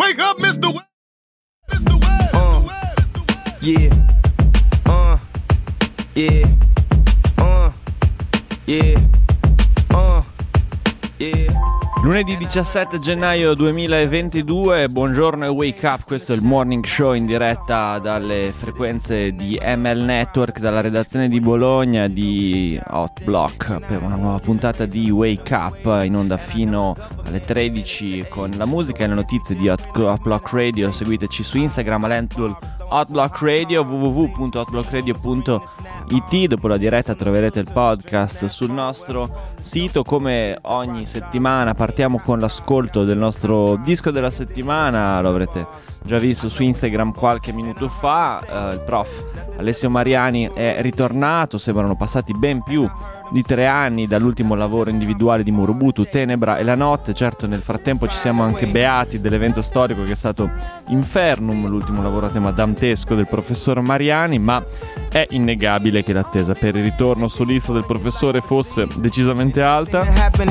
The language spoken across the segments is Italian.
Wake up, Mr. Webb. Mr. Webb. Yeah. Yeah. Yeah. Yeah. Lunedì 17 gennaio 2022, buongiorno e wake up, questo è il morning show in diretta dalle frequenze di ML Network, dalla redazione di Bologna di Hot Block, per una nuova puntata di Wake Up in onda fino alle 13 con la musica e le notizie di Hot Block Radio. Seguiteci su Instagram all'handle Hotblock Radio, www.hotblockradio.it. Dopo la diretta troverete il podcast sul nostro sito. Come ogni settimana partiamo con l'ascolto del nostro disco della settimana, lo avrete già visto su Instagram qualche minuto fa. Il prof Alessio Mariani è ritornato, sembrano passati ben più di 3 anni dall'ultimo lavoro individuale di Murubutu, Tenebra e la notte. Certo, nel frattempo ci siamo anche beati dell'evento storico che è stato Infernum, l'ultimo lavoro a tema dantesco del professor Mariani, ma è innegabile che l'attesa per il ritorno solista del professore fosse decisamente alta.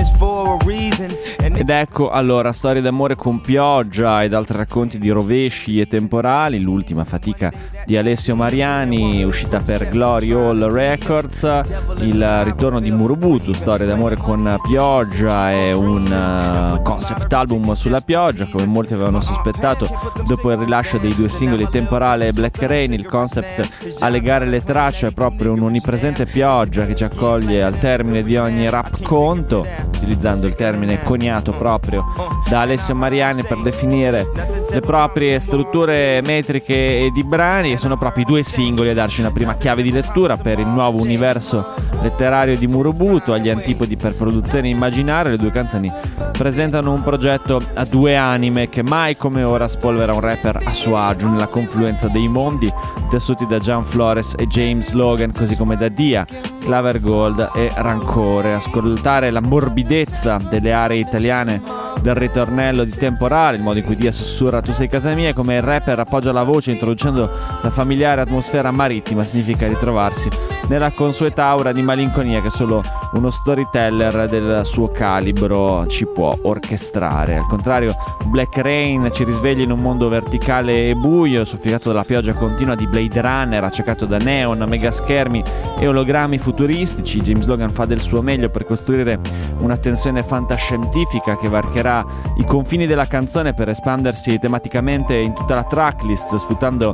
Ed ecco allora, storie d'amore con pioggia ed altri racconti di rovesci e temporali, l'ultima fatica di Alessio Mariani, uscita per Glory Hall Records, il ritorno di Murubutu, storia d'amore con pioggia, è un concept album sulla pioggia, come molti avevano sospettato dopo il rilascio dei 2 singoli Temporale e Black Rain. Il concept a legare le tracce è proprio un'onnipresente pioggia che ci accoglie al termine di ogni rap conto, utilizzando il termine coniato proprio da Alessio Mariani per definire le proprie strutture metriche e di brani, e sono proprio i 2 singoli a darci una prima chiave di lettura per il nuovo universo letterario di Murubutu. Agli antipodi per produzione immaginaria, le 2 canzoni presentano un progetto a 2 anime che mai come ora spolvera un rapper a suo agio nella confluenza dei mondi tessuti da Gian Flores e James Logan, così come da Dia, Claver Gold e Rancore. Ascoltare la morbidezza delle aree italiane del ritornello di Temporale, il modo in cui Dia sussurra "tu sei casa mia", come il rapper appoggia la voce introducendo la familiare atmosfera marittima, significa ritrovarsi nella consueta aura di malinconia che solo uno storyteller del suo calibro ci può orchestrare. Al contrario, Black Rain ci risveglia in un mondo verticale e buio, sofficato dalla pioggia continua di Blade Runner, accecato da neon, megaschermi e ologrammi futuristici. James Logan fa del suo meglio per costruire una tensione fantascientifica che varcherà i confini della canzone per espandersi tematicamente in tutta la tracklist, sfruttando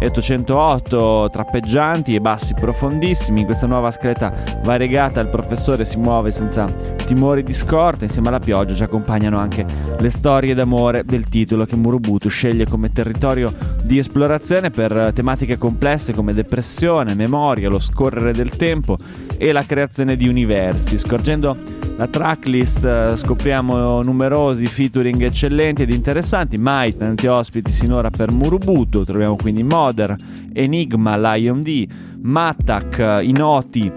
808 trappeggianti e bassi profondissimi. In questa nuova scaletta variegata il professore si muove senza timori di scorta. Insieme alla pioggia ci accompagnano anche le storie d'amore del titolo, che Murubutu sceglie come territorio di esplorazione per tematiche complesse come depressione, memoria, lo scorrere del tempo e la creazione di universi. Scorgendo la tracklist scopriamo numerosi featuring eccellenti ed interessanti, mai tanti ospiti sinora per Murubutu. Troviamo quindi Moder, Enigma, Lion D, Mattak, Inoki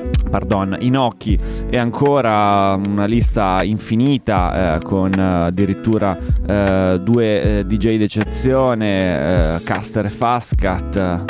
e ancora una lista infinita con addirittura 2 DJ d'eccezione, Caster e Fastcat.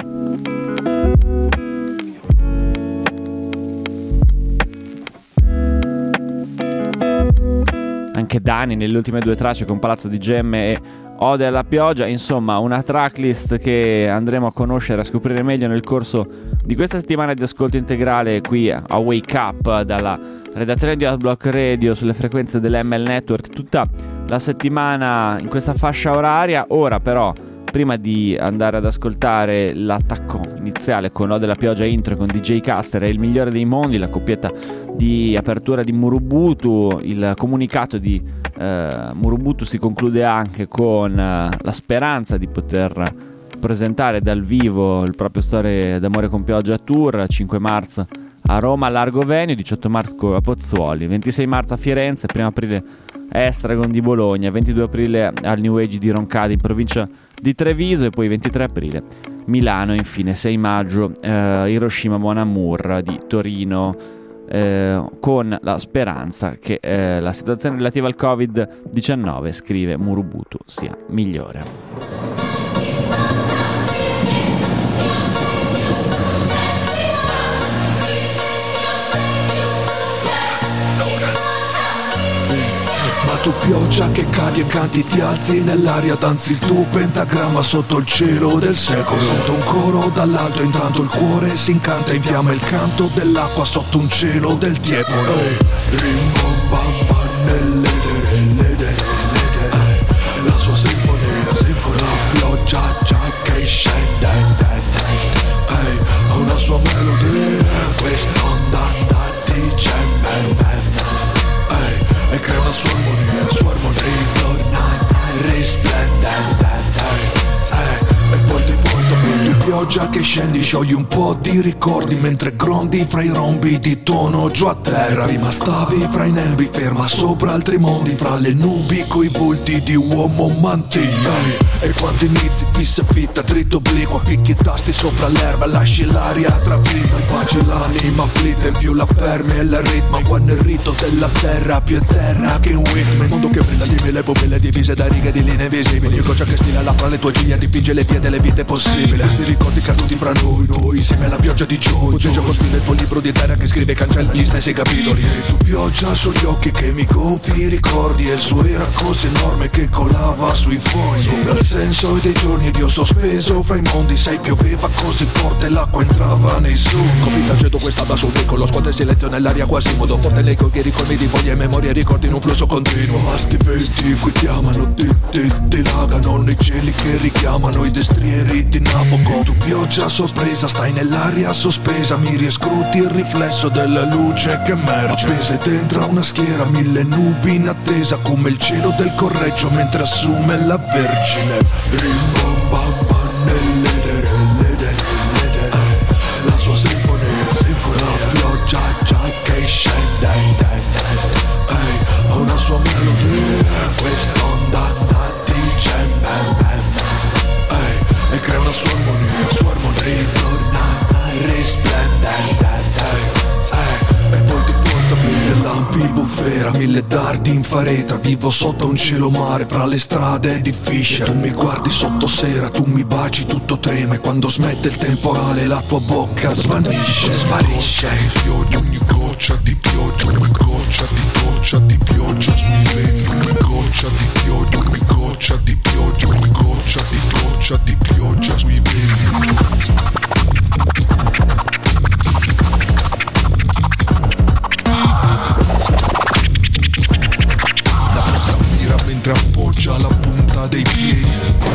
Anche Dani nelle ultime 2 tracce con Palazzo di Gemme e Ode alla pioggia. Insomma, una tracklist che andremo a conoscere e a scoprire meglio nel corso di questa settimana di ascolto integrale qui a Wake Up dalla redazione di Hot Block Radio sulle frequenze dell'ML Network tutta la settimana in questa fascia oraria. Ora però, prima di andare ad ascoltare l'attacco iniziale con Ode alla pioggia intro con DJ Caster e Il migliore dei mondi, la coppietta di apertura di Murubutu, il comunicato di Murubutu si conclude anche con la speranza di poter presentare dal vivo il proprio Storie d'amore con pioggia tour, 5 marzo a Roma, Largo Venio, 18 marzo a Pozzuoli, 26 marzo a Firenze, 1 aprile a Estragon di Bologna, 22 aprile al New Age di Roncade in provincia di Treviso e poi 23 aprile Milano, infine 6 maggio Hiroshima Mon Amour di Torino, con la speranza che la situazione relativa al Covid-19, scrive Murubutu, sia migliore. tu pioggia che cadi e canti, ti alzi nell'aria, danzi il tuo pentagramma sotto il cielo del secolo. Sento un coro dall'alto, intanto il cuore si incanta, in fiamma il canto dell'acqua sotto un cielo del tiepolo. Rimbombamba nell'edere, l'edere, l'edere, la sua sinfonia, sinfonia. La pioggia già che scende, ha una sua melodia, quest'onda dice e crea una sua armonia, ritorna risplendente, e poi ti porto più pioggia che scendi, sciogli un po' di ricordi mentre grondi fra i rombi di tono giù a terra. Prima stavi fra i nebi, ferma sopra altri mondi, fra le nubi coi volti di uomo mantiglia. E quando inizi fissa fitta, dritto obliquo, picchi tasti sopra l'erba, lasci l'aria travita, pace l'anima afflitta, in più la perme e il ritmo, quando il rito della terra più eterna che un Whitman. Mondo che brilla di mille pupille divise da righe di linee visibili, io goccia che stila là fra le tue ciglia, dipinge le vie delle vite possibili. Questi ricordi caduti fra noi insieme alla pioggia di Joe. Gioco sfida il tuo libro di terra che scrive e cancella gli stessi capitoli. E tu pioggia sugli occhi che mi gonfi ricordi, e il suo era così enorme che colava sui fogli. Sopra il senso dei giorni ed io sospeso fra i mondi, sai pioveva così forte l'acqua entrava nei sogni. Copi d'aceto questa va sul piccolo, squadra in silenzio nell'aria quasi modo forte, l'eco che ricordi di foglie e memorie e ricordi in un flusso continuo. Ma sti venti qui chiamano, ti lagano nei cieli che richiamano i destrieri di Nabucco. Tu pioggia sorpresa, stai nell'aria sospesa, miri e scruti il riflesso della luce che emerge. Appese dentro una schiera, mille nubi in attesa, come il cielo del Correggio mentre assume la Vergine. Rimbombamba nell'edere, l'edere, l'edere, la sua sinfonia, sinfonia. La pioggia già che scende, ha una sua melodia, quest'onda dice e crea una sua armonia, ritorna risplendente, e poi ti porta mille lampi bufera, mille dardi in faretra, vivo sotto un cielo mare fra le strade di Fisher. Tu mi guardi sotto sera, tu mi baci, tutto trema, e quando smette il temporale la tua bocca svanisce, sparisce. Ogni goccia di pioggia, ogni goccia di pioggia sui vezzi, ogni goccia di pioggia, ogni goccia di pioggia, ogni goccia di pioggia sui vezzi. La mira mentre appoggia la punta dei piedi.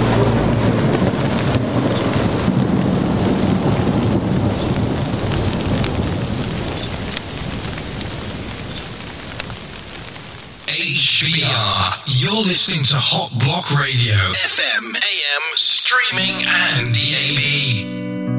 HBR, you're listening to Hot Block Radio, FM, AM, streaming and DAB.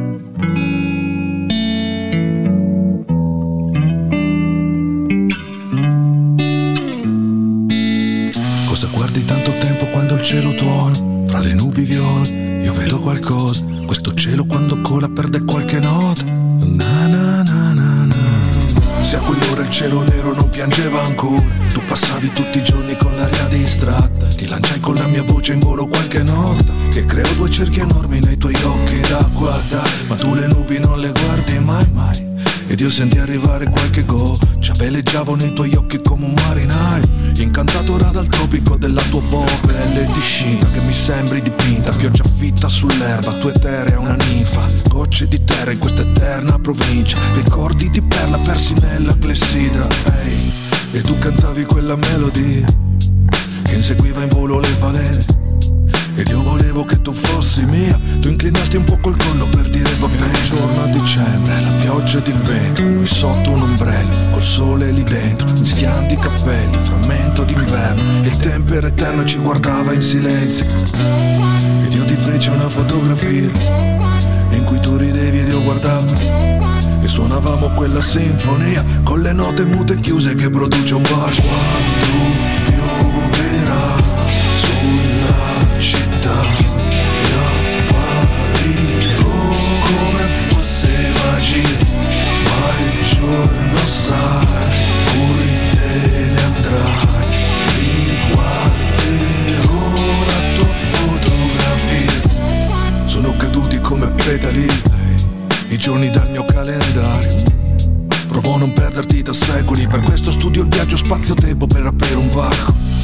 Cosa guardi tanto tempo quando il cielo tuona? Fra le nubi viola, io vedo qualcosa. Questo cielo quando cola perde qualche nota. Na na na na na. Se a quell'ora il cielo nero non piangeva ancora, tu passavi tutti i giorni con l'aria distratta. Ti lanciai con la mia voce in volo qualche nota, che creò due cerchi enormi nei tuoi occhi da guardare. Ma tu le nubi non le guardi mai mai, ed io senti arrivare qualche goccia, veleggiavo nei tuoi occhi come un marinaio, incantato ora dal tropico della tua pelle discinta, che mi sembri dipinta, pioggia fitta sull'erba, tu eterea una ninfa, gocce di terra in questa eterna provincia, ricordi di perla persi nella clessidra, hey. E tu cantavi quella melodia che inseguiva in volo le balene, ed io volevo che tu fossi mia. Tu inclinasti un po' col collo per dire va bene. Un giorno a dicembre, la pioggia ed il vento, noi sotto un ombrello, col sole lì dentro, mischiando i capelli, frammento d'inverno. E il tempo era eterno e ci guardava in silenzio, ed io ti feci una fotografia in cui tu ridevi ed io guardavo, e suonavamo quella sinfonia con le note mute chiuse che produce un bacio. Quando pioverà sulla città e apparirò come fosse magia, ma il giorno sai cui te ne andrai, riguarderò la tua fotografia. Sono caduti come petali i giorni dal mio calendario, provo a non perderti da secoli, per questo studio il viaggio spazio-tempo per aprire un varco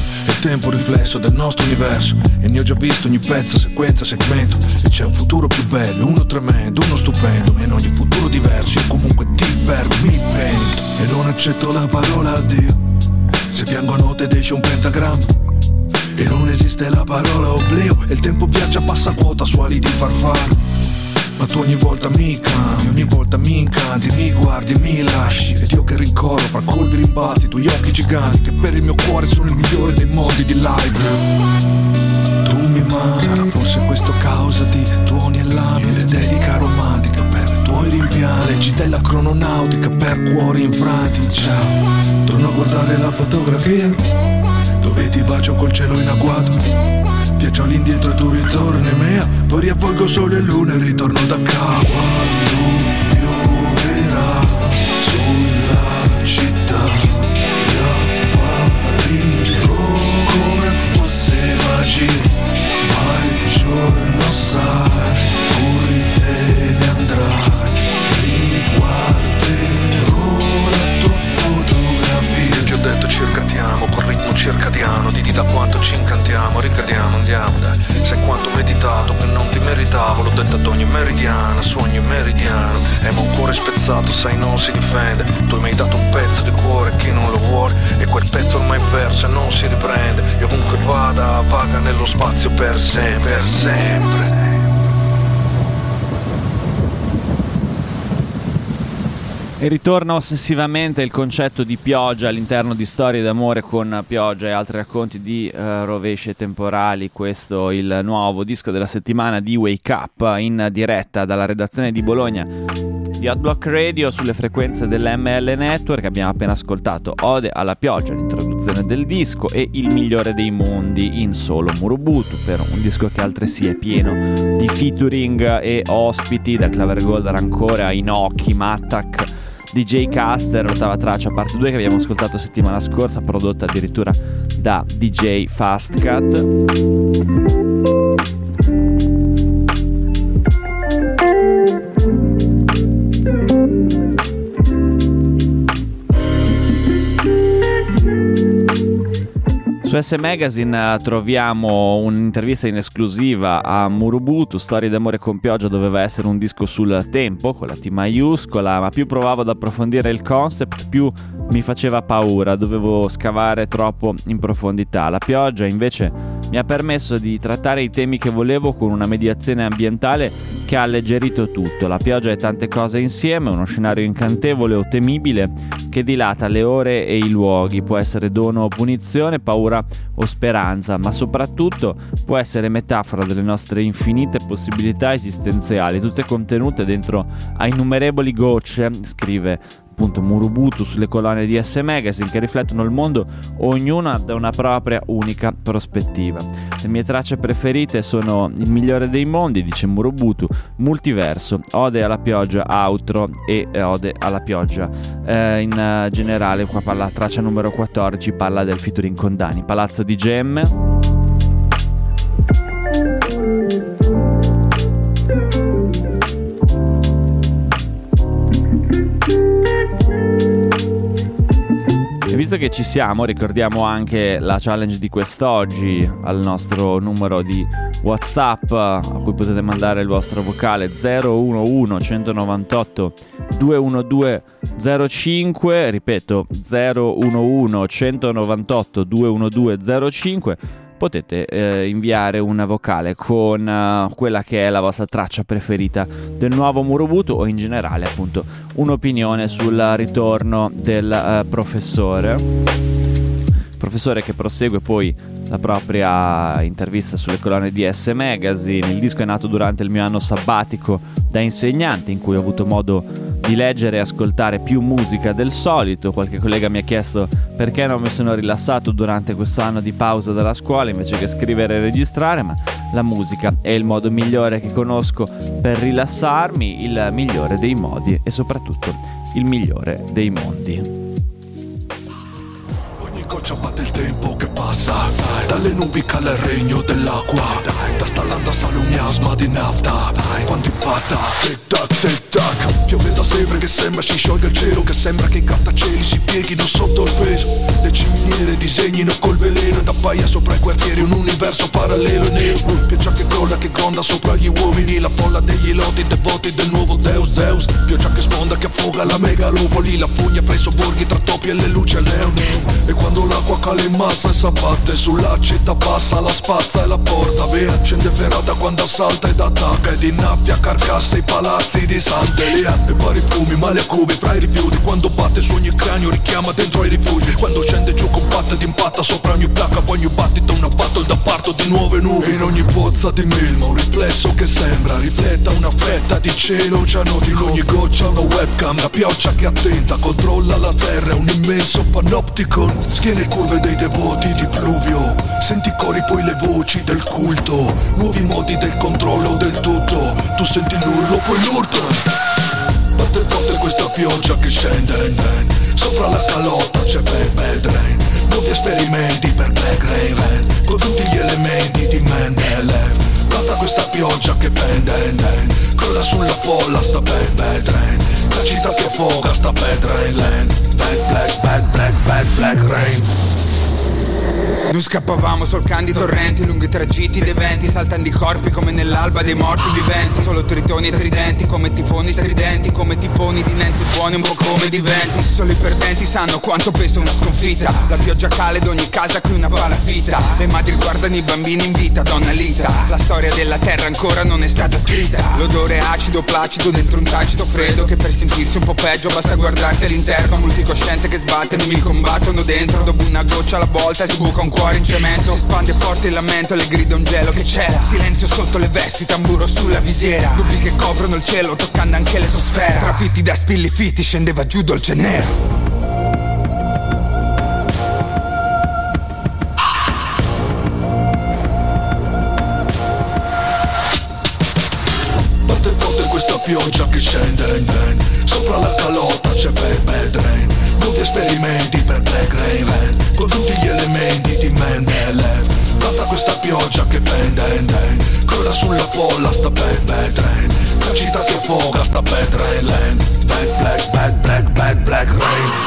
tempo riflesso del nostro universo, e ne ho già visto ogni pezzo, sequenza, segmento. E c'è un futuro più bello, uno tremendo, uno stupendo. E in ogni futuro diverso io comunque ti perdo, mi pento. E non accetto la parola addio, se piango a notte esce un pentagramma. E non esiste la parola oblio, e il tempo viaggia a bassa quota su ali di farfallo. Ma tu ogni volta mi cambi, ogni volta mi incanti, mi guardi, mi lasci. Ed io che rincorro fra colpi rimbalzi, i tuoi occhi giganti che per il mio cuore sono il migliore dei mondi di live. Tu mi mangi, sarà forse questo causa di tuoni e lampi, le dedica romantica per tuoi rimpianti, leggi della crononautica per cuori infranti. Ciao, torno a guardare la fotografia dove ti bacio col cielo in agguato. Viaggio all'indietro e tu ritorni mia, poi riavvolgo sole e luna e ritorno da capo. Quando pioverà sulla città, riapparirò come fosse magia. Ma il giorno sai, poi te ne andrai, riguarderò la tua fotografia. Ti ho detto cercatiamo col ritmo circadiano, di da quanto ci incantiamo, ricadiamo, andiamo dai. Sai quanto ho meditato che non ti meritavo, l'ho detto ad ogni meridiana, su ogni meridiano. E ma un cuore spezzato, sai, non si difende. Tu mi hai dato un pezzo di cuore, chi non lo vuole, e quel pezzo ormai perso e non si riprende. E ovunque vada, vaga nello spazio per sempre, per sempre. E ritorna ossessivamente il concetto di pioggia all'interno di Storie d'amore con pioggia e altri racconti di rovesci temporali. Questo è il nuovo disco della settimana di Wake Up, in diretta dalla redazione di Bologna di Hot Block Radio sulle frequenze dell'ML Network. Abbiamo appena ascoltato Ode alla pioggia, l'introduzione del disco, e Il migliore dei mondi in solo Murubutu, per un disco che altresì è pieno di featuring e ospiti, da Claver Gold, Rancore a Inoki, Mattak, DJ Caster, Ottava Traccia parte 2 che abbiamo ascoltato settimana scorsa, prodotta addirittura da DJ Fastcat. Su S Magazine troviamo un'intervista in esclusiva a Murubutu. Storie d'amore con pioggia doveva essere un disco sul tempo, con la T maiuscola, ma più provavo ad approfondire il concept, più mi faceva paura, dovevo scavare troppo in profondità. La pioggia invece mi ha permesso di trattare i temi che volevo con una mediazione ambientale che ha alleggerito tutto. La pioggia è tante cose insieme, uno scenario incantevole o temibile che dilata le ore e i luoghi, può essere dono o punizione, paura o speranza, ma soprattutto può essere metafora delle nostre infinite possibilità esistenziali, tutte contenute dentro a innumerevoli gocce, scrive appunto Murubutu sulle colonne di S Magazine, che riflettono il mondo, ognuna da una propria unica prospettiva. Le mie tracce preferite sono Il migliore dei mondi, dice Murubutu, Multiverso, Ode alla pioggia, Outro e Ode alla pioggia. In generale, qua parla, traccia numero 14 parla del featuring con Dani, Palazzo di Gemme. E visto che ci siamo, ricordiamo anche la challenge di quest'oggi al nostro numero di WhatsApp, a cui potete mandare il vostro vocale 011 198 21205, ripeto 011 198 21205. Potete inviare una vocale con quella che è la vostra traccia preferita del nuovo Murubutu, o in generale appunto un'opinione sul ritorno del professore che prosegue poi la propria intervista sulle colonne di S Magazine. Il disco è nato durante il mio anno sabbatico da insegnante, in cui ho avuto modo di leggere e ascoltare più musica del solito. Qualche collega mi ha chiesto perché non mi sono rilassato durante questo anno di pausa dalla scuola invece che scrivere e registrare, ma la musica è il modo migliore che conosco per rilassarmi, il migliore dei modi e soprattutto il migliore dei mondi. Goccia batte il tempo che passa, dalle nubi cala il regno dell'acqua, da stallanda salumiamo miasma di nafta, quando impatta, tic tac tic tac. Piove da sempre che sembra si sciolga il cielo, che sembra che i grattacieli si pieghino sotto il peso. Le ciminiere disegnino col veleno, da appaia sopra i quartieri un universo parallelo e nero. Pioggia che crolla, che gronda sopra gli uomini, la folla degli eloti devoti del nuovo Deus Zeus. Pioggia che sfonda, che affoga la megalopoli, la fogna fra i sobborghi tra topi e le luci a leone. E quando l'acqua cala in massa e s'abbatte sulla città passa, la spazza e la porta via. Scende ferrata quando assalta ed attacca ed innaffia carcasse i palazzi di Sant'Elia. E vari fumi, male a cubi fra i rifiuti, quando batte su ogni cranio richiama dentro i rifugi. Quando scende giù compatta ed impatta sopra ogni placca, poi ogni battito una battle da parto di nuove nubi. In ogni pozza di milma un riflesso che sembra rifletta una fetta di cielo oceanotico. In ogni goccia una webcam, la pioggia che attenta controlla la terra, è un immenso panopticon. Schiene curve dei devoti di pluvio, senti i cori poi le voci del culto, nuovi modi del controllo del tutto. Tu senti l'urlo poi l'urto. Batte forte questa pioggia che scende, sopra la calotta c'è bad rain. Nuovi esperimenti per Black Raven, con tutti gli elementi di Mendeleev. Basta questa pioggia che pende, crolla sulla folla sta bad rain. La città che affoga sta bad rain land. Black rain. Noi scappavamo solcando i torrenti, lunghi tragitti dei venti, saltando i corpi come nell'alba dei morti viventi. Solo tritoni e tridenti, come tifoni stridenti, come tiponi dinenzi buoni un po' come di venti. Solo i perdenti sanno quanto pesa una sconfitta. La pioggia cala ed ogni casa qui una palafita. Le madri guardano i bambini in vita, donna lita. La storia della terra ancora non è stata scritta. L'odore acido placido dentro un tacito freddo, che per sentirsi un po' peggio basta guardarsi all'interno. Multicoscienze che sbattono, mi combattono dentro. Dopo una goccia alla volta si buca un cuore in cemento, si spande forte il lamento, le grida un gelo che cela. Silenzio sotto le vesti, tamburo sulla visiera. Dubbi che coprono il cielo, toccando anche l'esosfera. Trafitti da spilli fitti, scendeva giù dolce nero. Batte forte questa pioggia che scende, sopra la calotta c'è bad rain. Nuovi esperimenti per Black Raven, con tutti gli elementi di Mendeleev. Basta questa pioggia che pende, crolla sulla folla sta bad rain. La città che affoga sta bad rain land. Black rain.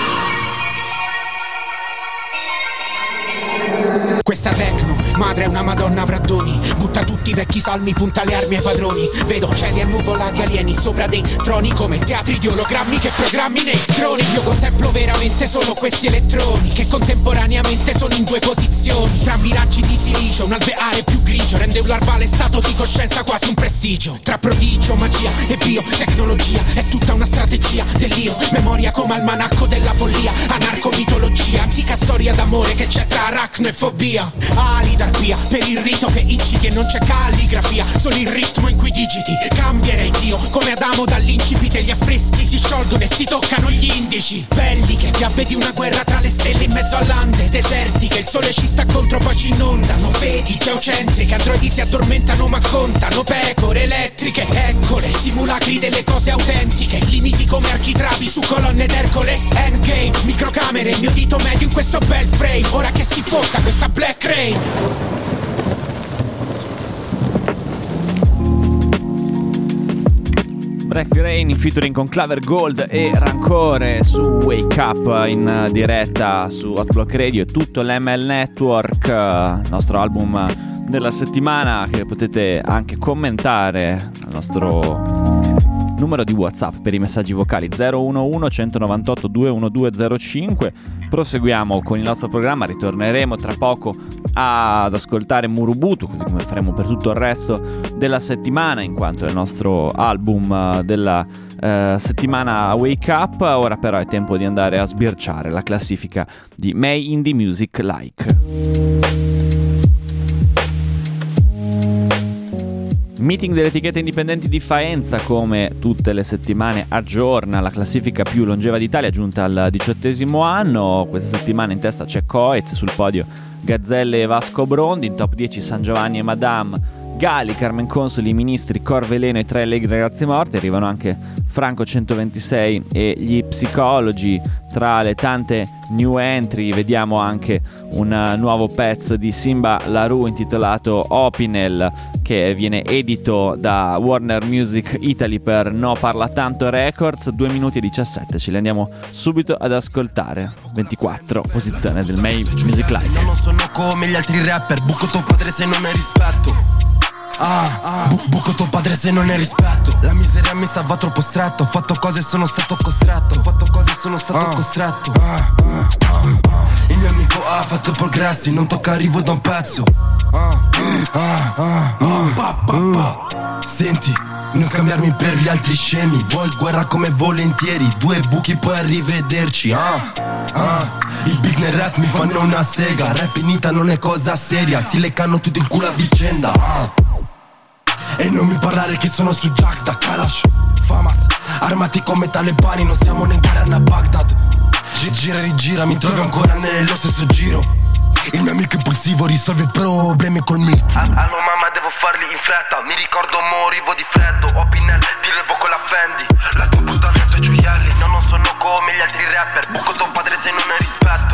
Questa techno, madre è una madonna avrà doni. Butta tutti i vecchi salmi, punta le armi ai padroni. Vedo cieli annuvolati, alieni sopra dei troni, come teatri di ologrammi che programmi nei droni. Io contemplo veramente solo questi elettroni, che contemporaneamente sono in due posizioni. Tra miraggi di silicio, un alveare più grigio rende un larvale stato di coscienza quasi un prestigio. Tra prodigio, magia e biotecnologia è tutta una strategia dell'io. Memoria come almanacco della follia, anarcomitologia, antica storia d'amore che c'è tra aracno e fobia. Ali d'arpia per il rito che inciti e non c'è calligrafia, solo il ritmo in cui digiti. Cambierei Dio come Adamo dall'incipit, gli affreschi si sciolgono e si toccano gli indici. Belliche fiabe di una guerra tra le stelle in mezzo all'Ande desertiche, il sole ci sta contro poi ci inondano. Vedi geocentriche, androidi si addormentano ma contano. Pecore elettriche, eccole, simulacri delle cose autentiche. Limiti come architravi su colonne d'Ercole. Endgame, microcamere, il mio dito medio in questo bel frame. Ora che si fotta questa Black Rain. Black Rain in featuring con Claver Gold e Rancore su Wake Up, in diretta su Hot Block Radio e tutto l'ML Network, nostro album della settimana, che potete anche commentare al nostro numero di WhatsApp per i messaggi vocali 011 198 21205. Proseguiamo con il nostro programma, ritorneremo tra poco ad ascoltare Murubutu, così come faremo per tutto il resto della settimana, in quanto è il nostro album della settimana Wake Up. Ora però è tempo di andare a sbirciare la classifica di May Indie Music Like. Meeting delle etichette indipendenti di Faenza, come tutte le settimane, aggiorna la classifica più longeva d'Italia, giunta al 18° anno. Questa settimana in testa c'è Coez, sul podio Gazzelle e Vasco Brondi, in top 10 San Giovanni e Madame, Gali, Carmen Consoli, Ministri, Corveleno e Tre Allegri Ragazzi Morti. Arrivano anche Franco 126 e gli Psicologi tra le tante new entry. Vediamo anche un nuovo pezzo di Simba La Rue intitolato Opinel, che viene edito da Warner Music Italy per No Parla Tanto Records. 2 minuti e 17, ce li andiamo subito ad ascoltare. 24 posizione del May Music Live. Non sono come gli altri rapper, buco tuo padre se non hai rispetto. Buco tuo padre se non hai rispetto. La miseria mi stava troppo stretto. Ho fatto cose e sono stato costretto. Il mio amico ha fatto progressi, non tocca, arrivo da un pezzo. Senti, non scambiarmi per gli altri scemi. Vuoi guerra come volentieri, 2 buchi poi arrivederci. I big nel rap mi fanno una sega. Rap in Ita non è cosa seria, si leccano tutti il culo a vicenda. E non mi parlare che sono su Jack da Kalash Famas, armati come talebani, non siamo né in guerra a Baghdad. Gira e rigira, mi trovi ancora nello stesso giro. Il mio amico impulsivo risolve problemi col milk. Allo mamma, devo farli in fretta. Mi ricordo morivo di freddo. Opinel, ti levo con la Fendi. La tua puttana e i gioielli. No, non sono come gli altri rapper. Buco tuo padre se non hai rispetto.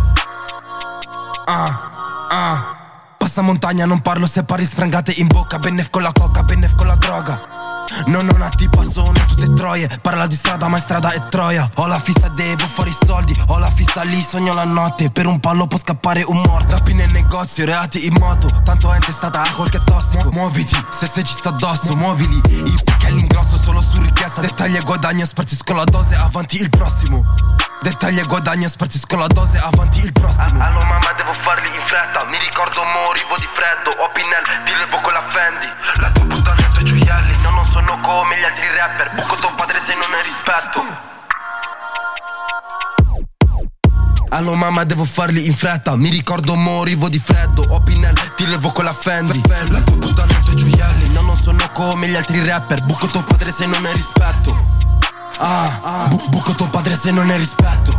Passa montagna, non parlo se pari sprangate in bocca. Bennef con la coca, bennef con la droga. Non ho una tipa, sono tutte troie. Parla di strada, ma in strada è Troia. Ho la fissa, devo fare i soldi. Ho la fissa lì, sogno la notte. Per un pallo può scappare un morto. Rappi nel negozio, reati in moto. Tanto è testata alcol che è tossico. Muoviti, se ci sta addosso, muovili. I picchi all'ingrosso, solo su richiesta. Dettagli e guadagno, spartisco la dose, avanti il prossimo. Dettagli e guadagno, spartisco la dose, avanti il prossimo. Allo mamma, devo farli in fretta. Mi ricordo morivo di freddo. Opinel, ti levo con la Fendi. La tua puttana e i gioielli. No, non sono come gli altri rapper. Buco tuo padre se non hai rispetto. Allo mamma, devo farli in fretta. Mi ricordo morivo di freddo. Opinel, ti levo con la Fendi. La tua puttana e i tuoi gioielli. No, non sono come gli altri rapper. Buco tuo padre se non hai rispetto. Buco tuo padre se non hai rispetto.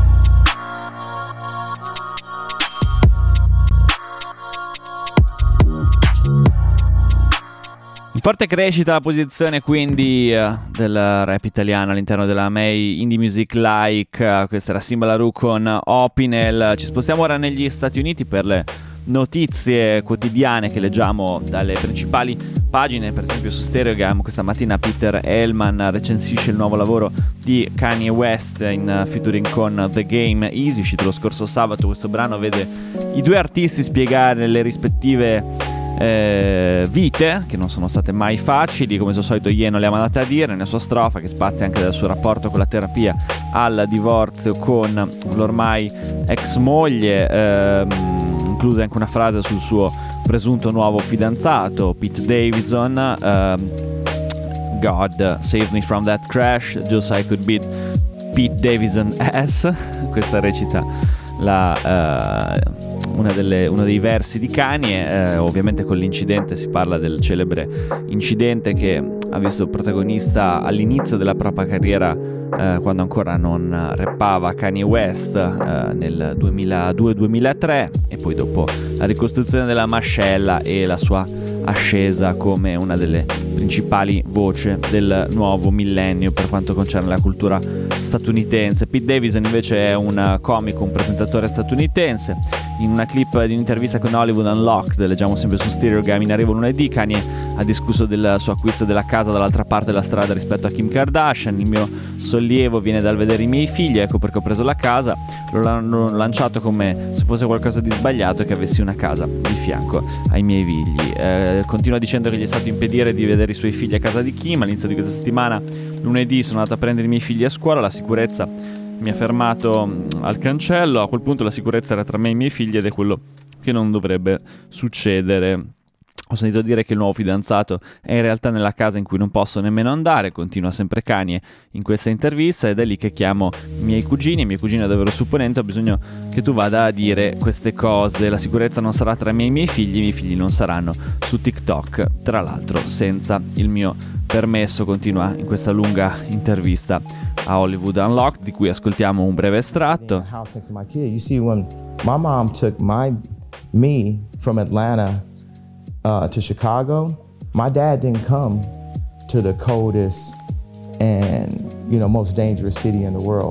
In forte crescita la posizione quindi del rap italiano all'interno della May Indie Music Like. Questa era Simba La Rue con Opinel. Ci spostiamo ora negli Stati Uniti per le notizie quotidiane che leggiamo dalle principali pagine. Per esempio su Stereogam questa mattina Peter Hellman recensisce il nuovo lavoro di Kanye West in featuring con The Game Easy, uscito lo scorso sabato. Questo brano vede i 2 artisti spiegare le rispettive vite, che non sono state mai facili, come al solito Ye non le ha mandate a dire, nella sua strofa che spazia anche dal suo rapporto con la terapia al divorzio con l'ormai ex moglie, include anche una frase sul suo presunto nuovo fidanzato Pete Davidson. God saved me from that crash, just I could beat Pete Davidson ass. Questa recita uno dei versi di Kanye. Ovviamente con l'incidente si parla del celebre incidente che ha visto il protagonista all'inizio della propria carriera, quando ancora non rappava Kanye West, nel 2002-2003, e poi dopo la ricostruzione della mascella e la sua ascesa come una delle principali voci del nuovo millennio per quanto concerne la cultura statunitense. Pete Davidson invece è un comico, un presentatore statunitense. In una clip di un'intervista con Hollywood Unlocked, leggiamo sempre su Stereogam, in arrivo lunedì, Kanye ha discusso del suo acquisto della casa dall'altra parte della strada rispetto a Kim Kardashian. Il mio sollievo viene dal vedere i miei figli, ecco perché ho preso la casa. Lo hanno lanciato come se fosse qualcosa di sbagliato che avessi una casa di fianco ai miei figli. Continua dicendo che gli è stato impedire di vedere i suoi figli a casa di Kim. All'inizio di questa settimana, lunedì, sono andato a prendere i miei figli a scuola, la sicurezza mi ha fermato al cancello. A quel punto la sicurezza era tra me e i miei figli ed è quello che non dovrebbe succedere. Ho sentito dire che il nuovo fidanzato è in realtà nella casa in cui non posso nemmeno andare, continua sempre Kanye in questa intervista, ed è lì che chiamo i miei cugini. Mio cugino è davvero supponente, ho bisogno che tu vada a dire queste cose. La sicurezza non sarà tra me e i miei figli non saranno su TikTok, tra l'altro senza il mio permesso, continua in questa lunga intervista a Hollywood Unlocked, di cui ascoltiamo un breve estratto. You see, when my mom took me from Atlanta to Chicago, my dad didn't come to the coldest and most dangerous city in the world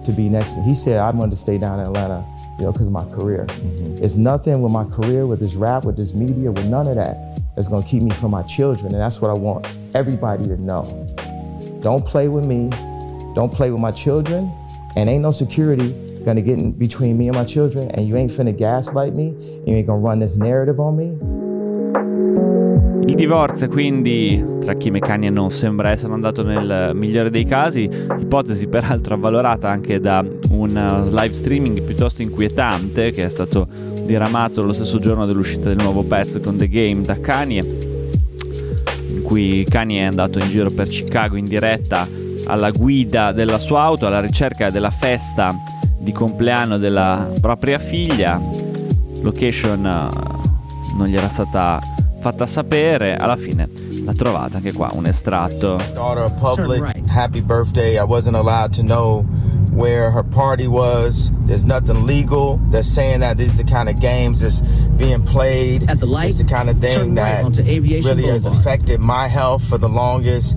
to be next to. He said I wanted to stay down in Atlanta, you know, because of my career. It's nothing with my career, with this rap, with this media, with none of that that's gonna keep me from my children, and that's what I want everybody to know. Don't play with me, don't play with my children, and ain't no security gonna get in between me and my children, and you ain't finna gaslight me, you ain't gonna run this narrative on me. Il divorzio quindi tra Kim e Kanye non sembra essere andato nel migliore dei casi, ipotesi peraltro avvalorata anche da un live streaming piuttosto inquietante che è stato diramato lo stesso giorno dell'uscita del nuovo pezzo con The Game da Kanye, in cui Kanye è andato in giro per Chicago in diretta alla guida della sua auto alla ricerca della festa di compleanno della propria figlia. Location non gli era stata fatta sapere, alla fine l'ha trovata anche qua un estratto. Daughter public, happy birthday. I wasn't allowed to know where her party was. There's nothing legal. They're saying that these are the kind of games that's being played. At the light, it's the kind of thing that really has affected my health for the longest.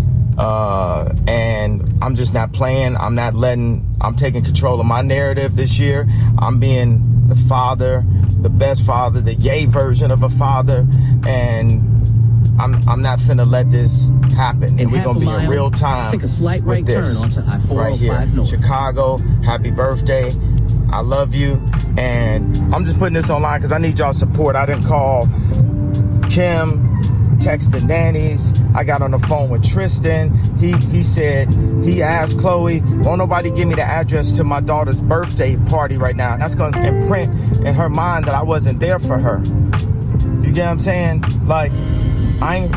And I'm just not playing. I'm taking control of my narrative this year. I'm being the father, the best father, the Ye version of a father, and I'm not finna let this happen. And we're gonna be in real time. Take a slight right turn onto I-405 right here, North. Chicago. Happy birthday! I love you, and I'm just putting this online because I need y'all support. I didn't call Kim, text the nannies. I got on the phone with Tristan. He said, he asked Chloe, won't nobody give me the address to my daughter's birthday party right now? And that's going to imprint in her mind that I wasn't there for her. You get what I'm saying? Like, I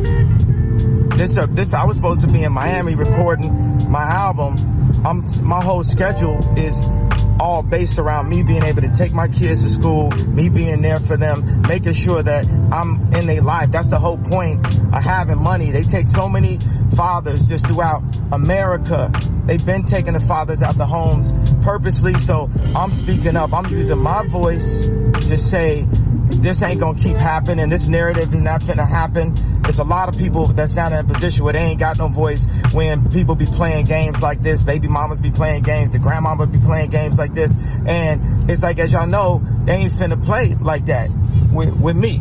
was supposed to be in Miami recording my album. My whole schedule is all based around me being able to take my kids to school, me being there for them, making sure that I'm in their life. That's the whole point of having money. They take so many fathers just throughout America. They've been taking the fathers out the homes purposely, so I'm speaking up. I'm using my voice to say, this ain't gonna keep happening. This narrative is not gonna happen. There's a lot of people that's not in a position where they ain't got no voice when people be playing games like this. Baby mamas be playing games. The grandmama be playing games like this. And it's like, as y'all know, they ain't finna play like that with me.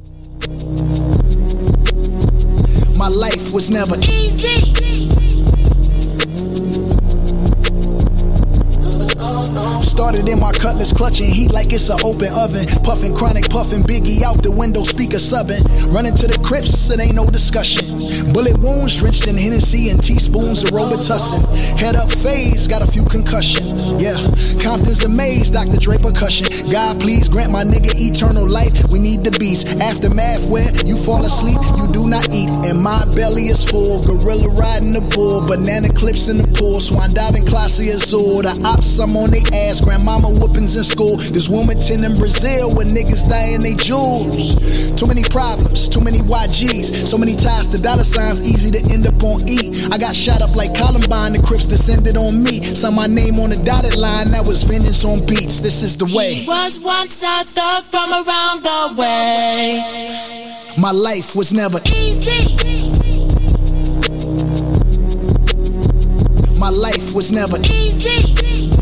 My life was never easy. Started in my cutlass, clutching heat like it's an open oven. Puffing chronic, puffing Biggie out the window, speaker subbing. Running to the Crips, it ain't no discussion. Bullet wounds drenched in Hennessy and teaspoons of Robitussin. Head up phase, got a few concussion. Yeah, Compton's amazed, Dr. Dre percussion. God please grant my nigga eternal life. We need the beats. Aftermath where you fall asleep, you do not eat. And my belly is full, gorilla riding the bull. Banana clips in the pool, swan diving classy azul. The ops, I'm on they ass, grandmama whoopings in school. This Wilmington in Brazil where niggas dying they jewels. Too many problems, too many YGs. So many ties to dollar signs, easy to end up on E. I got shot up like Columbine, the Crips descended on me. Saw my name on the dotted line, that was vengeance on beats. This is the way. He was once a thug from around the way. My life was never easy. My life was never easy.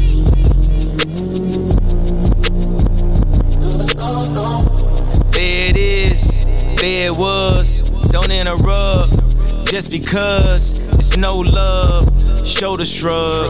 There it is, there it was. Don't interrupt, just because it's no love. Shoulder shrug.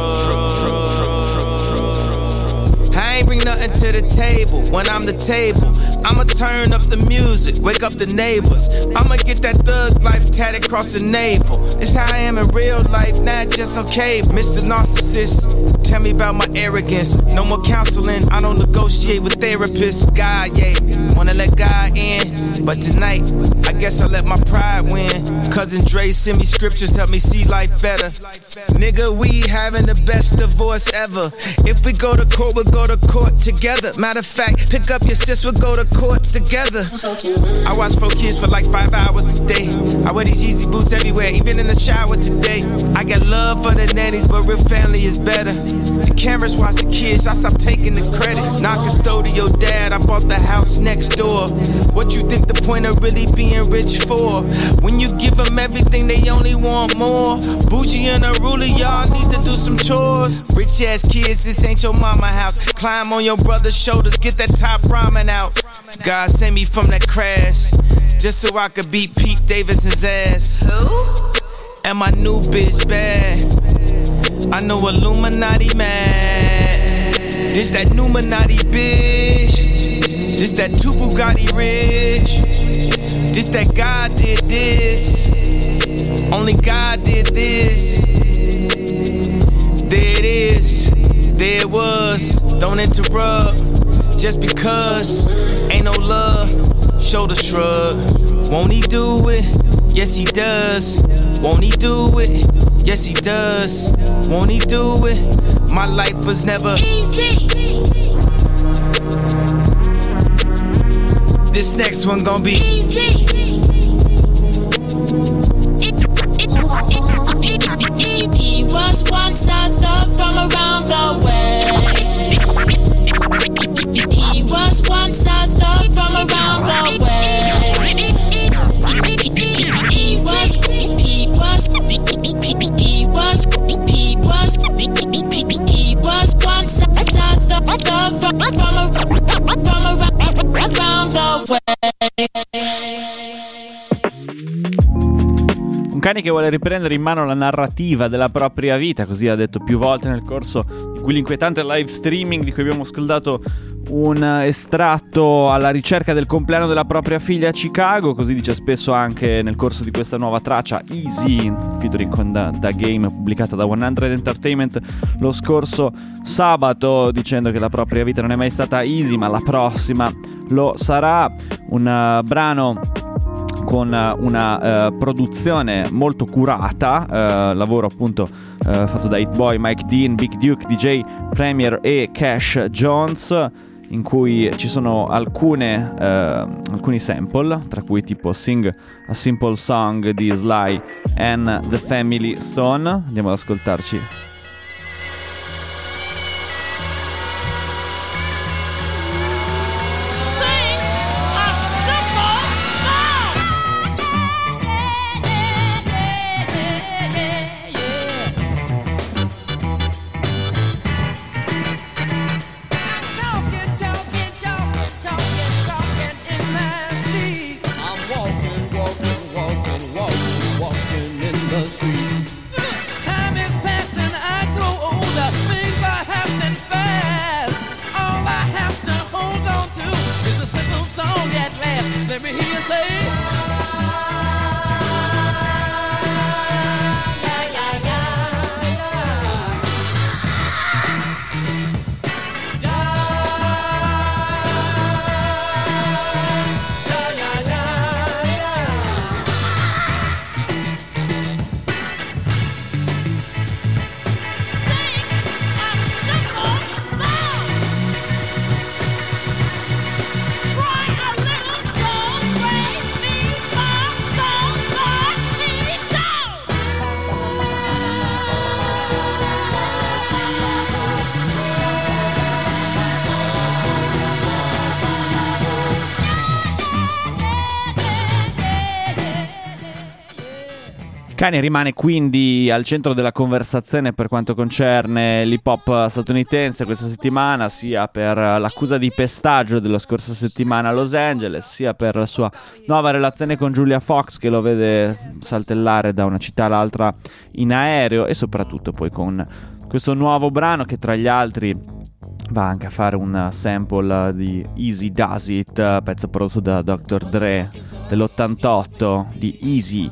I ain't bring nothing to the table. When I'm the table, I'ma turn up the music, wake up the neighbors. I'ma get that thug life tatted across the navel. It's how I am in real life, not just on cable. Mr. Narcissist, tell me about my arrogance. No more counseling, I don't negotiate with therapists. God, yeah, wanna let God in, but tonight, I guess I let my pride win. Cousin Dre send me scriptures, help me see life better. Nigga, we having the best divorce ever. If we go to court, we'll go to court together. Matter of fact, pick up your sis, we'll go to courts together. I watch 4 kids for like 5 hours today. I wear these Yeezy boots everywhere, even in the shower today. I got love for the nannies, but real family is better. The cameras watch the kids, I stopped taking the credit. Not custodial dad, I bought the house next door. What you think the point of really being rich for? When you give them everything, they only want more. Bougie and a ruler, y'all need to do some chores. Rich ass kids, this ain't your mama house. Climb on your brother's shoulders, get that top ramen out. God sent me from that crash, just so I could beat Pete Davidson's ass. Who? And my new bitch bad. I know Illuminati mad. This that Numinati bitch. This that two Bugatti rich. This that God did this. Only God did this. There it is. There it was. Don't interrupt. Just because ain't no love. Shoulder shrug. Won't he do it? Yes he does. Won't he do it? Yes he does. Won't he do it? My life was never easy. This next one gon' be easy. He was one size up from around the way. He was one size up from around the way. He was one size up from around the way. Un cane che vuole riprendere in mano la narrativa della propria vita, così ha detto più volte nel corso di quell'inquietante live streaming di cui abbiamo ascoltato un estratto alla ricerca del compleanno della propria figlia a Chicago. Così dice spesso anche nel corso di questa nuova traccia Easy, featuring con Da Game, pubblicata da 100 Entertainment lo scorso sabato, dicendo che la propria vita non è mai stata easy, ma la prossima lo sarà. Un brano con una produzione molto curata, lavoro appunto fatto da Hit Boy, Mike Dean, Big Duke, DJ Premier e Cash Jones, in cui ci sono alcuni sample, tra cui tipo Sing a Simple Song di Sly and the Family Stone. Andiamo ad ascoltarci. Kanye rimane quindi al centro della conversazione per quanto concerne l'hip hop statunitense questa settimana, sia per l'accusa di pestaggio della scorsa settimana a Los Angeles, sia per la sua nuova relazione con Julia Fox, che lo vede saltellare da una città all'altra in aereo, e soprattutto poi con questo nuovo brano che tra gli altri va anche a fare un sample di Easy Does It, pezzo prodotto da Dr. Dre dell'88 di Easy.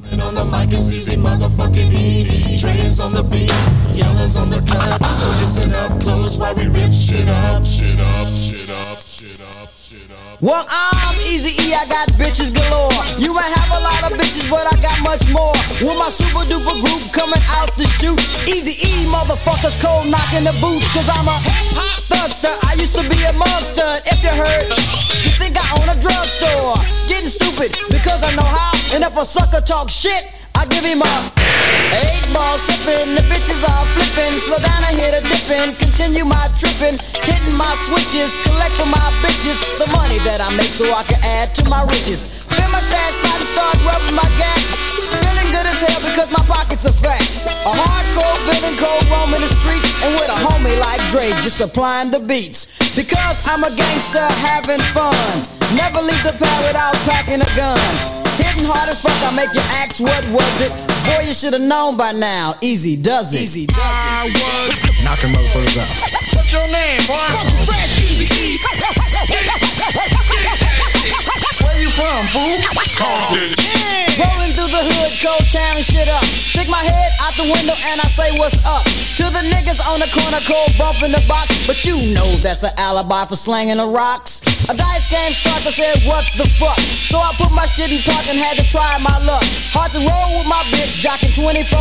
Well, I'm Easy E, I got bitches galore. You might have a lot of bitches, but I got much more. With my super duper group coming out to shoot. Easy E, motherfuckers cold knocking the boots, cause I'm a hip hop thug. youngster, I used to be a monster. If you heard, you think I own a drugstore. Getting stupid because I know how. And if a sucker talk shit, I give him a 8-ball sipping. The bitches are flipping. Slow down, I hit a dipping. Continue my tripping. Hitting my switches. Collect for my bitches the money that I make so I can add to my riches. Fill my stash pot and start rubbing my gap. Feeling good as hell because my pockets are fat. A hardcore villain, cold roaming the streets. And with a homie like Dre just supplying the beats. Because I'm a gangster having fun. Never leave the pad without packing a gun. Hitting hard as fuck, I make you ask what was it. Boy, you should've known by now. Easy does it. Easy does it. Knocking motherfuckers out. What's your name, boy? Fresh Easy. Where you from, fool? Compton. Rolling through the hood, cold tearing shit up. Stick my head out the window and I say what's up. To the niggas on the corner, cold bumping the box. But you know that's an alibi for slanging the rocks. A dice game starts, I said what the fuck. So I put my shit in park and had to try my luck. Hard to roll with my bitch, jocking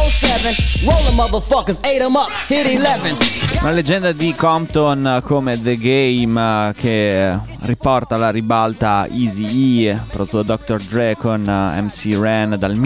24/7. Rolling motherfuckers, ate them up, hit 11. Una leggenda di Compton come The Game che riporta alla ribalta Eazy-E, prodotto da Dr. Dre con MC Ren dal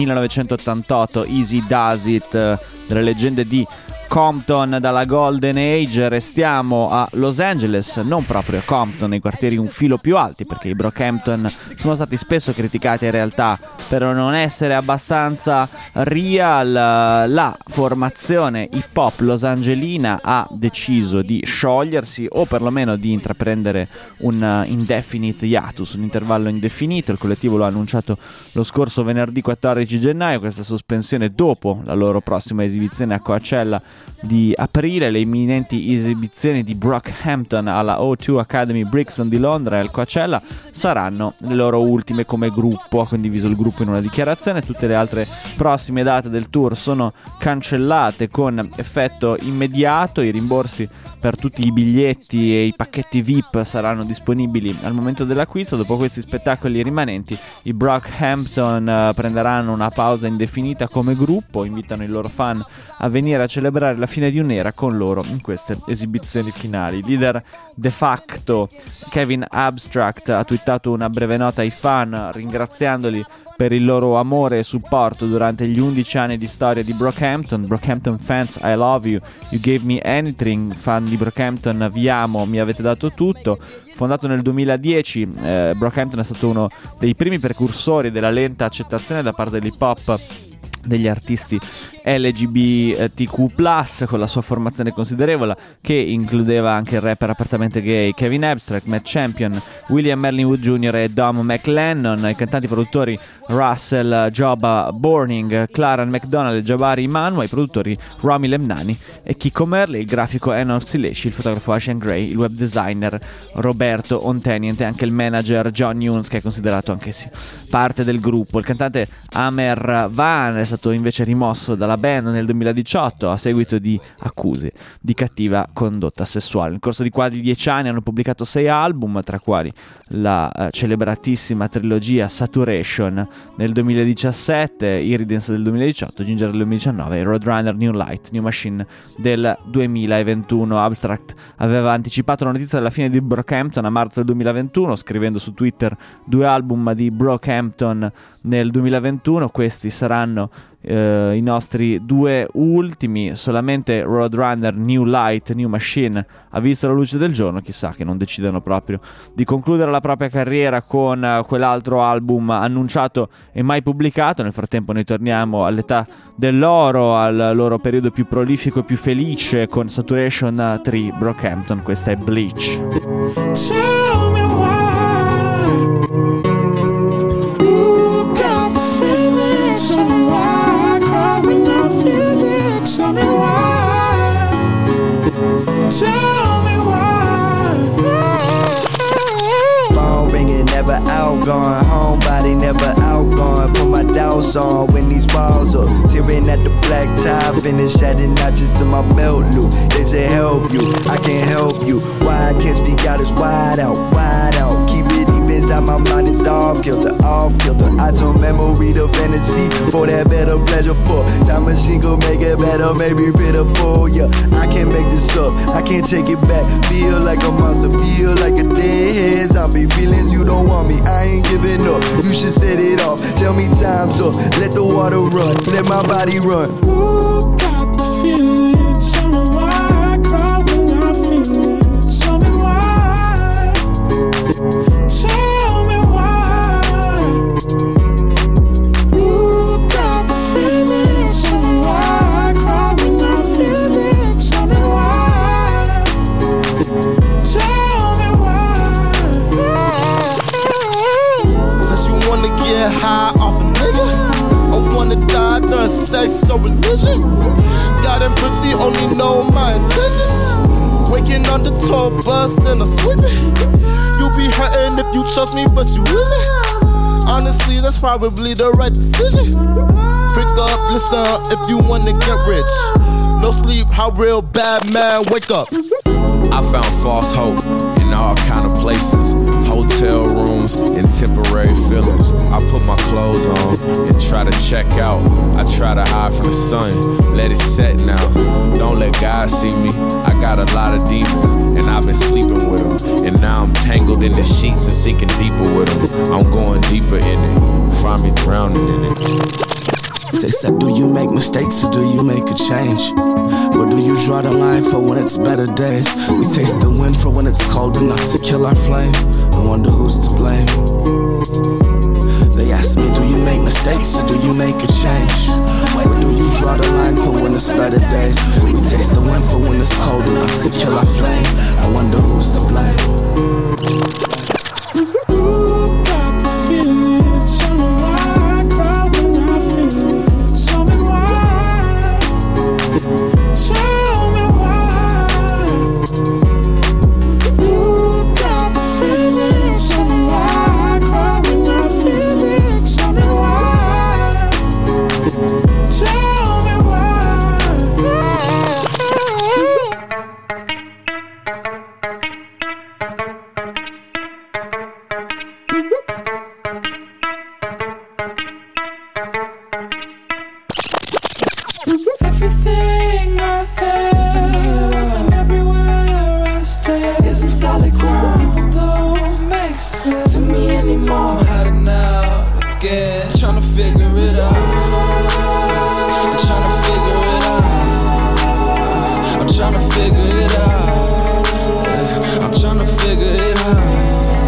1988, Easy Does It, delle leggende di Compton dalla Golden Age. Restiamo a Los Angeles, non proprio a Compton, nei quartieri un filo più alti, perché i Brockhampton sono stati spesso criticati in realtà per non essere abbastanza real. La formazione hip hop losangelina ha deciso di sciogliersi o perlomeno di intraprendere un indefinite hiatus, un intervallo indefinito. Il collettivo lo ha annunciato lo scorso venerdì 14 gennaio, questa sospensione dopo la loro prossima esibizione a Coachella di aprile. Le imminenti esibizioni di Brockhampton alla O2 Academy Brixton di Londra e al Coachella saranno le loro ultime come gruppo, ha condiviso il gruppo in una dichiarazione. Tutte le altre prossime date del tour sono cancellate con effetto immediato. I rimborsi per tutti i biglietti e i pacchetti VIP saranno disponibili al momento dell'acquisto. Dopo questi spettacoli rimanenti, i Brockhampton prenderanno una pausa indefinita come gruppo, invitano i loro fan a venire a celebrare la fine di un'era con loro in queste esibizioni finali. Leader de facto Kevin Abstract ha twittato una breve nota ai fan ringraziandoli per il loro amore e supporto durante gli 11 anni di storia di Brockhampton. Brockhampton fans, I love you, you gave me anything. Fan di Brockhampton, vi amo, mi avete dato tutto. Fondato nel 2010, Brockhampton è stato uno dei primi precursori della lenta accettazione da parte dell'hip hop degli artisti LGBTQ+, con la sua formazione considerevole che includeva anche il rapper apertamente gay Kevin Abstract, Matt Champion, William Merlin Wood Jr. e Dom McLennan, i cantanti produttori Russell Joba Borning, Claran McDonald e Jabari Manu, i produttori Rami Lemnani e Kiko Merley, il grafico Enor Silesci, il fotografo Ashen Gray, il web designer Roberto Ontenient e anche il manager John Nunes, che è considerato anch'essi parte del gruppo. Il cantante Amer Van è stato invece rimosso dalla band nel 2018 a seguito di accuse di cattiva condotta sessuale. Nel corso di quasi 10 anni hanno pubblicato 6 album, tra quali la celebratissima trilogia Saturation nel 2017, Iridance del 2018, Ginger del 2019 e Roadrunner New Light, New Machine del 2021. Abstract aveva anticipato la notizia della fine di Brockhampton a marzo del 2021, scrivendo su Twitter 2 album di Brockhampton nel 2021. Questi saranno i nostri 2 ultimi. Solamente Roadrunner New Light, New Machine ha visto la luce del giorno. Chissà che non decidano proprio di concludere la propria carriera con quell'altro album annunciato e mai pubblicato. Nel frattempo noi torniamo all'età dell'oro, al loro periodo più prolifico e più felice con Saturation 3 Brockhampton. Questa è Bleach. Tell me why you got the feeling. Tell me why, call me no feeling. Tell me why. Tell me why. Phone ringing, never outgoing. Homebody never outgoing. Put my doubts on when these walls up. Tearing at the black tie, finish adding notches to my belt loop. They say help you, I can't help you. Why I can't speak out is wide out, wide out. Keep it deep inside my mind, it's off kilter, off kilter. I told memory the fantasy for that better place. measure for. Time machine gon' make it better, maybe pitiful. Yeah, I can't make this up, I can't take it back. Feel like a monster, feel like a deadhead zombie. Feelings you don't want me, I ain't giving up. You should set it off, tell me time's up. Let the water run, let my body run. Who got the feeling? Tell me why I cry when I feel it. Tell me why. Tell me why. Who got the feeling? Tell me why I cry when I feel it. Tell me why. Tell me why. Since you wanna get high off a nigga, I wanna die during sex or religion. God and pussy only know my intentions. Waking on the tour bus, then I sweep it. You be hurting if you trust me, but you isn't. Honestly, that's probably the right decision. Pick up, listen, if you wanna get rich. No sleep, how real bad man wake up. I found false hope in all kind of places. Hotel rooms and temporary feelings. I put my clothes on and try to check out. I try to hide from the sun, let it set now. Don't let God see me, I got a lot of demons. And I've been sleeping with them. And now I'm tangled in the sheets and sinking deeper with them. I'm going deeper in it, find me drowning in it. They said, do you make mistakes or do you make a change? Or do you draw the line for when it's better days? We taste the wind for when it's cold enough to kill our flame. I wonder who's to blame. They asked me, do you make mistakes or do you make a change? Or do you draw the line for when it's better days? We taste the wind for when it's cold enough to kill our flame. I wonder who's to blame. Everything I have is a mirror, and everywhere I stare isn't solid ground. Don't make sense to me anymore. I'm hiding out again, trying to figure it out. I'm trying to figure it out. I'm trying to figure it out. I'm trying to figure it out.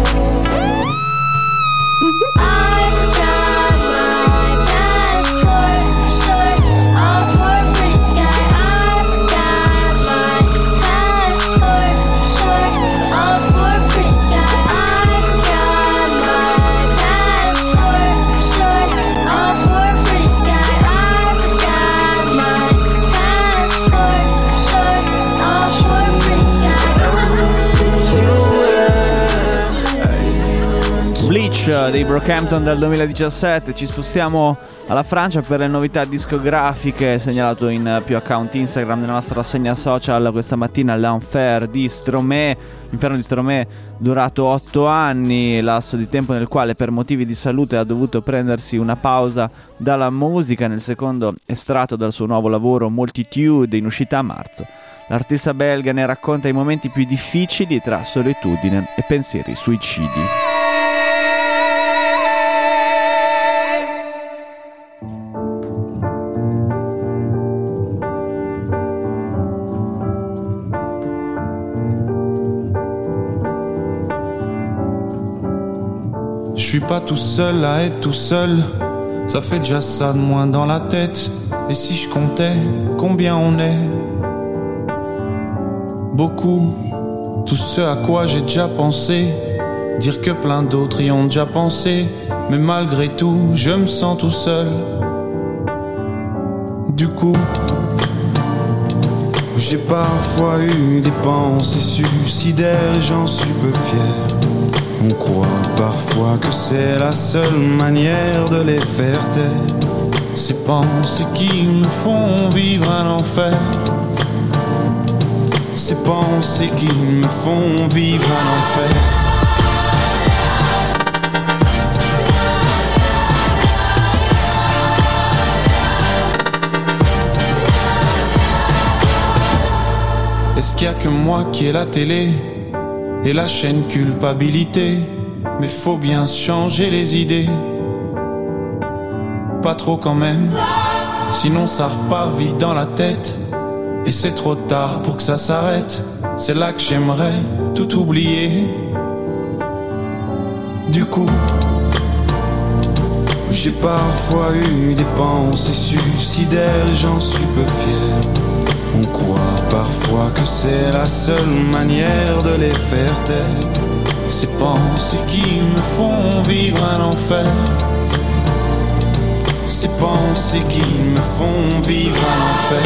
Dei Brockhampton del 2017. Ci spostiamo alla Francia per le novità discografiche, segnalato in più account Instagram nella nostra rassegna social questa mattina. L'Enfer di Stromae, l'inferno di Stromae, durato 8 anni, lasso di tempo nel quale per motivi di salute ha dovuto prendersi una pausa dalla musica. Nel secondo estratto dal suo nuovo lavoro Multitude, in uscita a marzo, l'artista belga ne racconta i momenti più difficili tra solitudine e pensieri suicidi. Je suis pas tout seul à être tout seul, ça fait déjà ça de moins dans la tête. Et si je comptais combien on est? Beaucoup, tout ce à quoi j'ai déjà pensé, dire que plein d'autres y ont déjà pensé. Mais malgré tout, je me sens tout seul. Du coup, j'ai parfois eu des pensées suicidaires et j'en suis peu fier. On croit parfois que c'est la seule manière de les faire taire. Ces pensées qui me font vivre un enfer. Ces pensées qui me font vivre un enfer. Est-ce qu'il y a que moi qui ai la télé et la chaîne culpabilité? Mais faut bien se changer les idées. Pas trop quand même, sinon ça repart vite dans la tête. Et c'est trop tard pour que ça s'arrête. C'est là que j'aimerais tout oublier. Du coup, j'ai parfois eu des pensées suicidaires et j'en suis peu fier. On croit parfois que c'est la seule manière de les faire taire. Ces pensées qui me font vivre un enfer. Ces pensées qui me font vivre un enfer.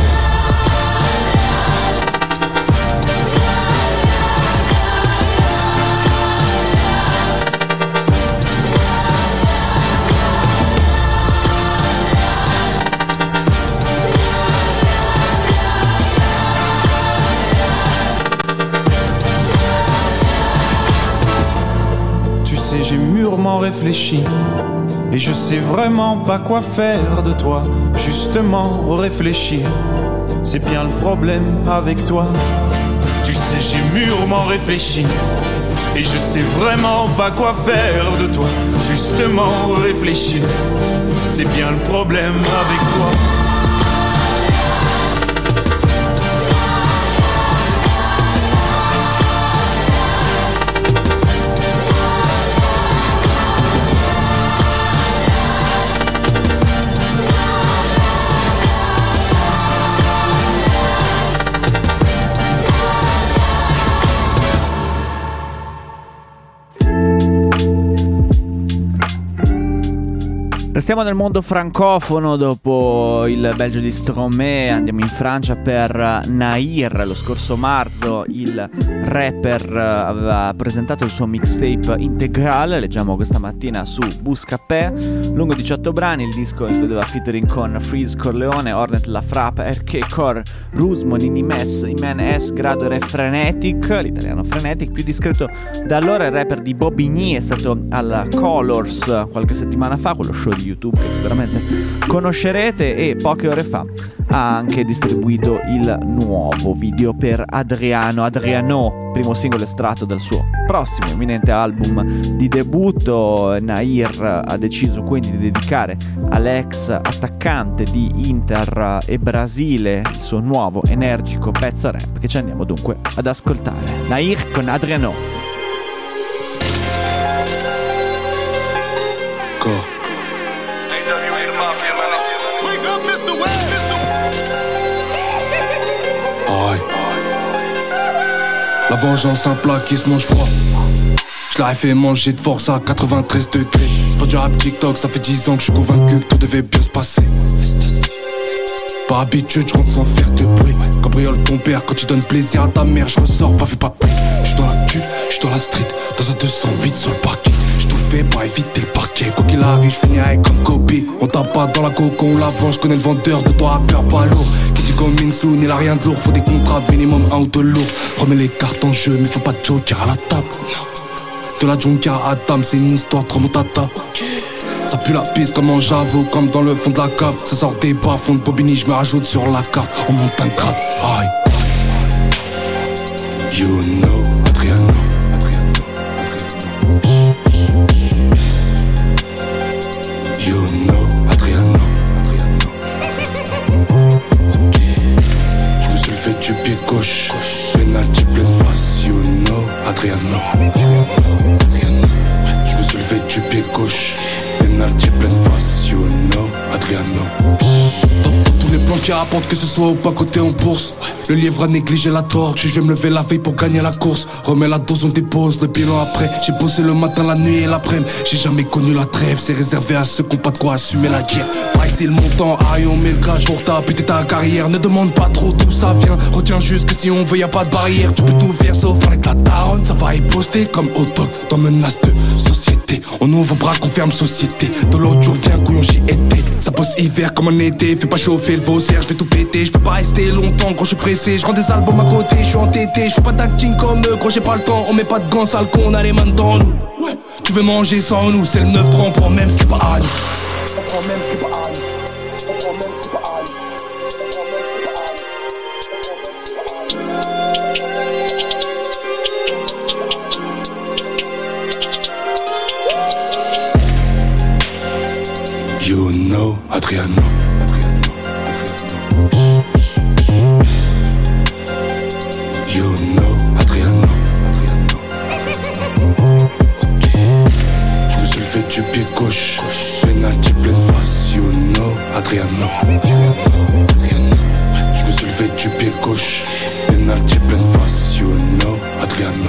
J'ai mûrement réfléchi et je sais vraiment pas quoi faire de toi. Justement réfléchir, c'est bien le problème avec toi. Tu sais j'ai mûrement réfléchi et je sais vraiment pas quoi faire de toi. Justement réfléchir, c'est bien le problème avec toi. Restiamo nel mondo francofono. Dopo il Belgio di Stromae andiamo in Francia per Nair. Lo scorso marzo il rapper aveva presentato il suo mixtape integrale. Leggiamo questa mattina su Bouscapé. Lungo 18 brani, il disco includeva featuring con Freeze Corleone, Hornet La Frappe, RK Core, Rusmo, Nini Mess, Iman S, Grado e Frenetic, l'italiano Frenetic. Più discreto da allora il rapper di Bobigny è stato alla Colors qualche settimana fa, quello show di YouTube che sicuramente conoscerete, e poche ore fa ha anche distribuito il nuovo video per Adriano, primo singolo estratto dal suo prossimo imminente album di debutto. Nair ha deciso quindi di dedicare all'ex attaccante di Inter e Brasile il suo nuovo energico pezzo rap che ci andiamo dunque ad ascoltare. Nair con Adriano. La vengeance, un plat qui se mange froid. Je l'aurais fait manger de force à 93 degrés. C'est pas du rap TikTok, ça fait 10 ans que je suis convaincu que tout devait bien se passer. Par habitude, je rentre sans faire de bruit. Cabriole ton père quand tu donnes plaisir à ta mère. Je ressors, pas vu, pas pris. Je suis dans la queue, je suis dans la street. Dans un 208 sur le parquet. J'ai tout fait pour éviter le parquet. Quoi qu'il arrive, je finirai comme Kobe. On tape pas dans la coco, on la vend. Je connais le vendeur de toi à peur pas lourd. Qui dit comme Minsoun, il a rien de lourd. Faut des contrats minimum 1 ou 2 lourds. Remets les cartes en jeu, mais faut pas de joker à la table. De la junkia à Adam, c'est une histoire trop montata. Ça pue la piste comme en Javo, comme dans le fond de la cave. Ça sort des bas, fond de Bobigny, je me rajoute sur la carte. On monte un grade, aïe. You know, Adriano. You know, Adriano. Je me suis levé du pied gauche. Penalty pleine face, you know, Adriano. Je me suis levé du pied gauche. Penalty pleine face, you know, Adriano. Dans tous les plans qui rapportent, que ce soit ou pas côté en bourse. Le livre a négligé la tortue, je vais me lever la veille pour gagner la course. Remets la dose, on dépose le bilan après. J'ai bossé le matin, la nuit et l'après-midi. J'ai jamais connu la trêve, c'est réservé à ceux qui ont pas de quoi assumer la guerre. Pareil c'est le montant, aïe on met le gage pour taper ta carrière. Ne demande pas trop d'où ça vient, retiens juste que si on veut y a pas de barrière. Tu peux tout faire sauf parler de la daronne, ça va y poster comme au doc dans menace de société. On ouvre bras, qu'on ferme société. De l'autre jour viens couillon j'y étais. Ça bosse hiver comme en été, fais pas chauffer le vaussaire, je vais tout péter. Je peux pas rester longtemps quand je suis pressé. Je rends des albums à côté, je suis entêté. Je fais pas d'acting comme eux, gros j'ai pas le temps. On met pas de gants sales qu'on a les mains dans nous. Ouais. Tu veux manger sans nous, c'est le 9-3, on prend même ce qui est pas à nous. On prend même ce qui est pas à nous. On prend même ce qui est pas à nous. Adriano. You know, Adriano. Je me suis levé du pied gauche, penalty pleine face. You know, Adriano. Je me suis levé du pied gauche, penalty pleine face. You know, Adriano.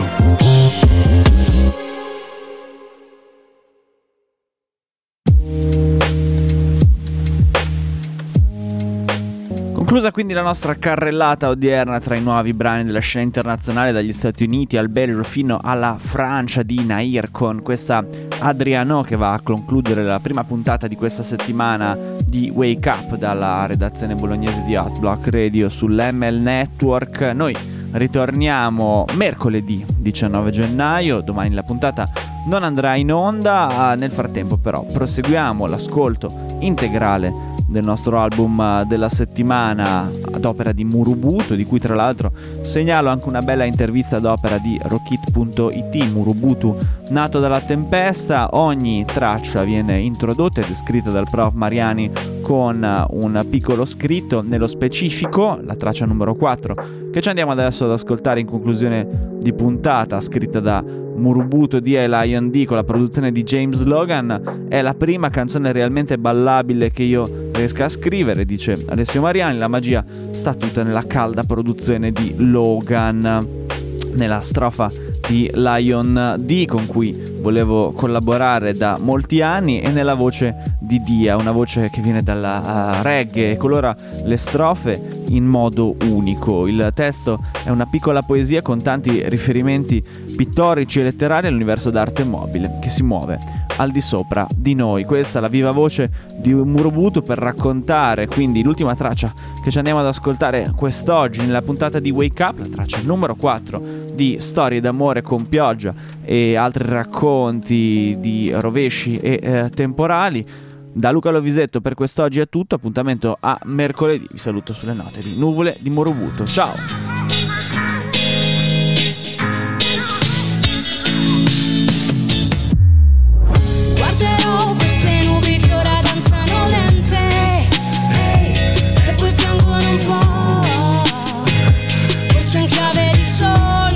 Conclusa quindi la nostra carrellata odierna tra i nuovi brani della scena internazionale, dagli Stati Uniti al Belgio fino alla Francia di Nair, con questa Adriano che va a concludere la prima puntata di questa settimana di Wake Up dalla redazione bolognese di Hot Block Radio sull'ML Network. Noi ritorniamo mercoledì 19 gennaio, domani la puntata non andrà in onda, nel frattempo però proseguiamo l'ascolto integrale del nostro album della settimana ad opera di Murubutu, di cui tra l'altro segnalo anche una bella intervista ad opera di Rockit.it. Murubutu, nato dalla tempesta, ogni traccia viene introdotta ed scritta dal prof Mariani con un piccolo scritto. Nello specifico la traccia numero 4 che ci andiamo adesso ad ascoltare in conclusione di puntata, scritta da Murubutu di Lion D con la produzione di James Logan, è la prima canzone realmente ballabile che io riesca a scrivere, dice Alessio Mariani. La magia sta tutta nella calda produzione di Logan, nella strofa di Lion D con cui volevo collaborare da molti anni, e nella voce di Dia, una voce che viene dalla reggae e colora le strofe in modo unico. Il testo è una piccola poesia con tanti riferimenti pittorici e letterari all'universo d'arte mobile che si muove al di sopra di noi. Questa è la viva voce di Murubutu per raccontare quindi l'ultima traccia che ci andiamo ad ascoltare quest'oggi nella puntata di Wake Up, la traccia numero 4 di Storie d'amore con pioggia e altri racconti di rovesci e temporali. Da Luca Lovisetto per quest'oggi è tutto, appuntamento a mercoledì. Vi saluto sulle note di Nuvole di Murubutu. Ciao! Guarderò queste nubi che ora danzano lente, e poi piangono un po', forse in chiave di sol.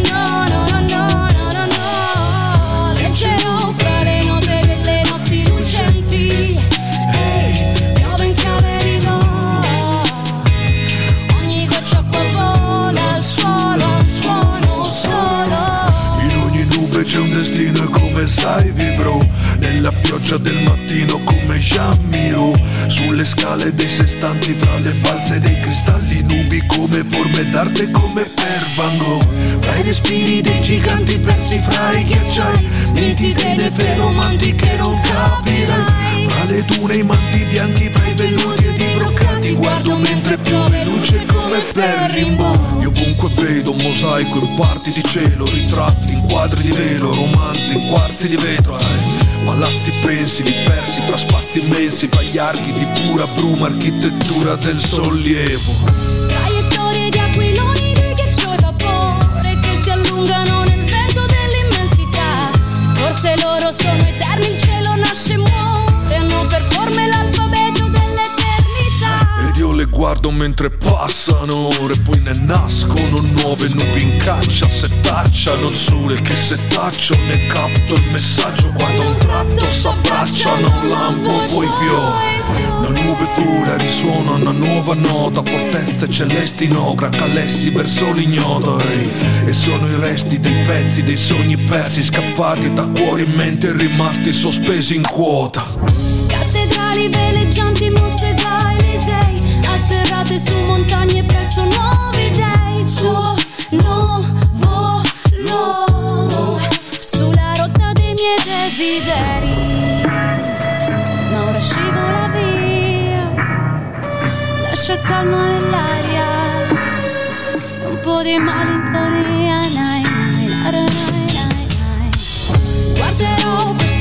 No. Leggerò fra le note delle notti lucenti, piove in chiave di do, ogni goccia acqua vola al suolo, suono solo. In ogni nube c'è un destino e come sai vivrò nella pioggia del mattino come Shamiro, sulle scale dei sestanti fra le balze dei cristalli nubi come forme d'arte come per Van Gogh, fra i respiri dei giganti persi fra i ghiacciai, nitide neferomanti che non capirai, fra le dune i manti bianchi fra i velluti ed i broccati, guardo mentre piove luce come per Rimbaud. Io ovunque vedo un mosaico in parti di cielo, ritratti in quadri di velo, romanzi in quarzi di vetro, palazzi pensili persi tra spazi immensi, fra gli archi di pura bruma, architettura del sollievo. Traiettorie di aquiloni, di ghiaccio e vapore che si allungano nel vento dell'immensità. Forse loro sono eterni, il cielo nasce e muore, hanno per forme l'alfabeto dell'eternità. Ed io le guardo mentre passano ore, poi ne nascono nuove nubi in caccia, setacciano il sole che setaccio, ne capto il messaggio quando a un tratto s'abbracciano, un lampo poi piove. Una nube pura risuona una nuova nota, fortezze celesti in ogra, calessi verso l'ignoto, e sono i resti dei pezzi dei sogni persi, scappati da cuori in mente e rimasti sospesi in quota. Cattedrali veleggianti mosse da Elisei, atterrate su montagne presso nuovi dei. Sono volo sulla rotta dei miei desideri, ma ora scivola via, lascia calma nell'aria e un po' di malinconia. Guarderò